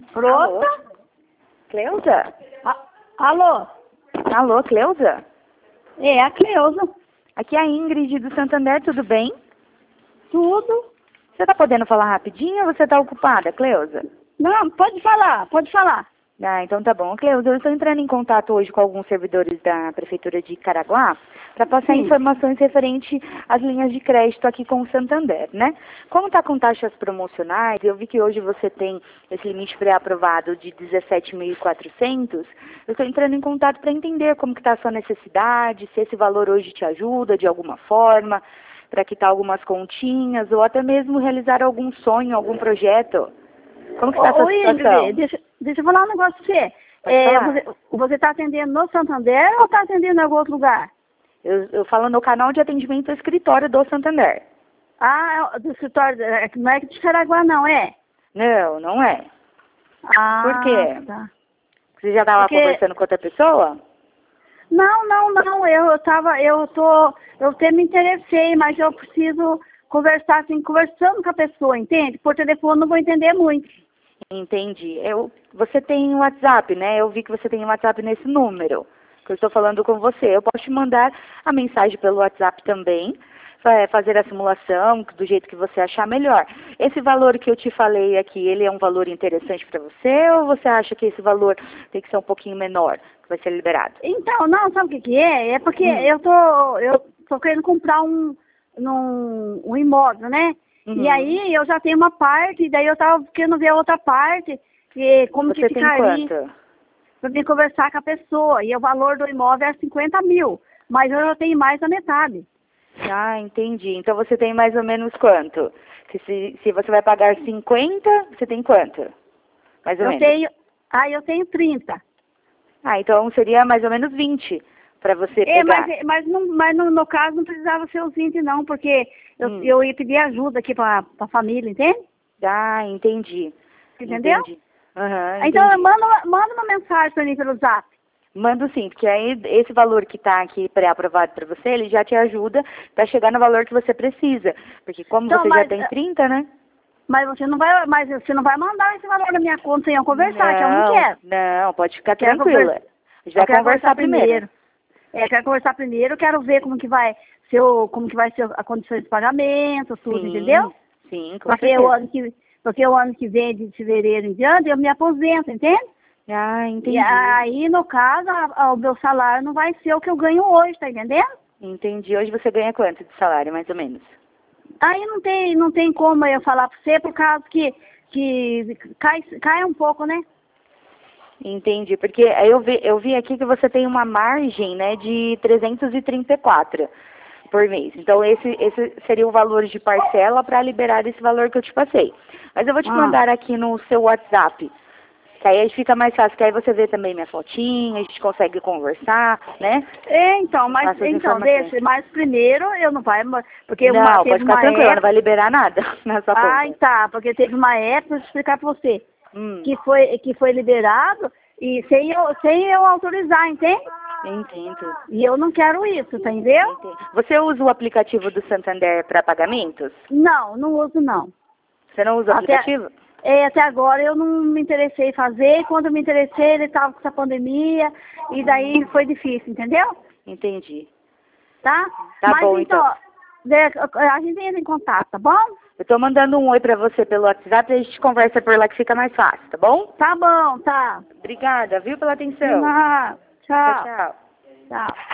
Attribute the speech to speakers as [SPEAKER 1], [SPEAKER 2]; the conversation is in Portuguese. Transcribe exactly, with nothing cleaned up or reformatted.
[SPEAKER 1] Pronta?
[SPEAKER 2] Alô? Cleusa?
[SPEAKER 1] A- Alô?
[SPEAKER 2] Alô, Cleusa?
[SPEAKER 1] É, a Cleusa.
[SPEAKER 2] Aqui é a Ingrid do Santander, tudo bem?
[SPEAKER 1] Tudo?
[SPEAKER 2] Você tá podendo falar rapidinho ou você tá ocupada, Cleusa?
[SPEAKER 1] Não, pode falar, pode falar.
[SPEAKER 2] Ah, então tá bom. Cleusa, eu estou entrando em contato hoje com alguns servidores da Prefeitura de Caraguá para passar
[SPEAKER 1] Sim.
[SPEAKER 2] informações referente às linhas de crédito aqui com o Santander, né? Como está com taxas promocionais, eu vi que hoje você tem esse limite pré-aprovado de dezessete mil e quatrocentos, eu estou entrando em contato para entender como que está a sua necessidade, se esse valor hoje te ajuda de alguma forma, para quitar algumas continhas ou até mesmo realizar algum sonho, algum projeto. Como que está a sua
[SPEAKER 1] Ô,
[SPEAKER 2] situação?
[SPEAKER 1] Ingrid, deixa, deixa eu falar um negócio pra você.
[SPEAKER 2] Pode
[SPEAKER 1] É,
[SPEAKER 2] falar.
[SPEAKER 1] você. Você está atendendo no Santander ou está atendendo em algum outro lugar?
[SPEAKER 2] Eu, eu falo no canal de atendimento do escritório do Santander.
[SPEAKER 1] Ah, é do escritório, é, não é de Caraguá não, é?
[SPEAKER 2] Não, não é.
[SPEAKER 1] Ah,
[SPEAKER 2] Por quê?
[SPEAKER 1] tá.
[SPEAKER 2] Você já estava
[SPEAKER 1] Porque-
[SPEAKER 2] conversando com outra pessoa?
[SPEAKER 1] Não, não, não, eu, eu tava, eu tô, eu até me interessei, mas eu preciso conversar, assim, conversando com a pessoa, entende? Por telefone eu não vou entender muito.
[SPEAKER 2] Entendi. Eu, você tem um WhatsApp, né? Eu vi que você tem um WhatsApp nesse número que eu estou falando com você. Eu posso te mandar a mensagem pelo WhatsApp também, fa- fazer a simulação do jeito que você achar melhor. Esse valor que eu te falei aqui, ele é um valor interessante para você ou você acha que esse valor tem que ser um pouquinho menor, que vai ser liberado?
[SPEAKER 1] Então, não, sabe o que que é? É porque
[SPEAKER 2] Hum.
[SPEAKER 1] eu tô, eu tô querendo comprar um, num, um imóvel, né?
[SPEAKER 2] Uhum.
[SPEAKER 1] E aí eu já tenho uma parte, daí eu tava querendo ver a outra parte, e como
[SPEAKER 2] Você
[SPEAKER 1] que
[SPEAKER 2] tem
[SPEAKER 1] ficaria,
[SPEAKER 2] quanto?
[SPEAKER 1] pra mim conversar com a pessoa. E o valor do imóvel é cinquenta mil, mas eu já tenho mais da metade.
[SPEAKER 2] Ah, entendi. Então você tem mais ou menos quanto? Se, se, se você vai pagar cinquenta, você tem quanto? Mais ou
[SPEAKER 1] Eu
[SPEAKER 2] menos.
[SPEAKER 1] tenho, ah, eu tenho trinta.
[SPEAKER 2] Ah, então seria mais ou menos vinte para você
[SPEAKER 1] É,
[SPEAKER 2] pegar.
[SPEAKER 1] mas, mas, não, mas no, no caso não precisava ser os vinte não, porque eu,
[SPEAKER 2] Hum.
[SPEAKER 1] eu ia pedir ajuda aqui pra, pra família, entende?
[SPEAKER 2] Ah, entendi.
[SPEAKER 1] Entendeu?
[SPEAKER 2] Entendi. Aham,
[SPEAKER 1] Então
[SPEAKER 2] entendi.
[SPEAKER 1] manda, uma- manda uma mensagem pra mim pelo zap.
[SPEAKER 2] Mando sim, porque aí esse valor que está aqui pré-aprovado para você, ele já te ajuda para chegar no valor que você precisa. Porque como
[SPEAKER 1] Então,
[SPEAKER 2] você já
[SPEAKER 1] mas,
[SPEAKER 2] tem trinta, né?
[SPEAKER 1] mas você não vai, mas você não vai mandar esse valor na minha conta sem eu conversar, que eu não quero.
[SPEAKER 2] Não, pode ficar
[SPEAKER 1] Quero
[SPEAKER 2] tranquila.
[SPEAKER 1] conver-
[SPEAKER 2] A gente
[SPEAKER 1] Eu
[SPEAKER 2] vai
[SPEAKER 1] quero
[SPEAKER 2] conversar primeiro.
[SPEAKER 1] É, quero conversar primeiro, quero ver como que vai ser o, como que vai ser a condição de pagamento, tudo,
[SPEAKER 2] Sim,
[SPEAKER 1] entendeu?
[SPEAKER 2] sim, com
[SPEAKER 1] Porque
[SPEAKER 2] certeza.
[SPEAKER 1] o ano que, porque o ano que vem, de fevereiro em diante, eu me aposento, entende?
[SPEAKER 2] Ah, entendi.
[SPEAKER 1] E aí, no caso, a- a- o meu salário não vai ser o que eu ganho hoje, tá entendendo?
[SPEAKER 2] Entendi. Hoje você ganha quanto de salário, mais ou menos?
[SPEAKER 1] Aí não tem, não tem como eu falar pra você, por causa que, que cai, cai um pouco, né?
[SPEAKER 2] Entendi, porque eu vi, eu vi aqui que você tem uma margem, né, de trezentos e trinta e quatro por mês. Então esse, esse seria o valor de parcela para liberar esse valor que eu te passei. Mas eu vou te
[SPEAKER 1] Ah.
[SPEAKER 2] mandar aqui no seu WhatsApp, que aí fica mais fácil, que aí você vê também minha fotinha, a gente consegue conversar, né?
[SPEAKER 1] É, então, mas
[SPEAKER 2] Passa as
[SPEAKER 1] então,
[SPEAKER 2] informações.
[SPEAKER 1] deixa, mas primeiro eu não vai, porque
[SPEAKER 2] Não,
[SPEAKER 1] uma,
[SPEAKER 2] pode
[SPEAKER 1] teve
[SPEAKER 2] ficar
[SPEAKER 1] uma
[SPEAKER 2] tranquila, não
[SPEAKER 1] época.
[SPEAKER 2] vai liberar nada na sua
[SPEAKER 1] Ah,
[SPEAKER 2] conta.
[SPEAKER 1] tá, porque teve uma época, deixa eu explicar pra você,
[SPEAKER 2] Hum,
[SPEAKER 1] que foi, que foi liberado e sem eu, sem eu autorizar, entende?
[SPEAKER 2] entendo.
[SPEAKER 1] E eu não quero isso, tá entendeu?
[SPEAKER 2] Entendi. Você usa o aplicativo do Santander para pagamentos?
[SPEAKER 1] Não, não uso não.
[SPEAKER 2] Você não usa o
[SPEAKER 1] Até,
[SPEAKER 2] aplicativo?
[SPEAKER 1] é, até agora eu não me interessei em fazer, e quando eu me interessei ele estava com essa pandemia, e daí foi difícil, entendeu?
[SPEAKER 2] Entendi.
[SPEAKER 1] Tá?
[SPEAKER 2] Tá
[SPEAKER 1] Mas
[SPEAKER 2] bom,
[SPEAKER 1] então,
[SPEAKER 2] então.
[SPEAKER 1] né, a gente entra em contato, tá bom?
[SPEAKER 2] Eu tô mandando um oi pra você pelo WhatsApp e a gente conversa por lá que fica mais fácil, tá bom?
[SPEAKER 1] Tá bom, tá.
[SPEAKER 2] Obrigada, viu, pela
[SPEAKER 1] De
[SPEAKER 2] atenção.
[SPEAKER 1] nada.
[SPEAKER 2] Tchau,
[SPEAKER 1] Tchau.
[SPEAKER 2] tchau.
[SPEAKER 1] Tchau.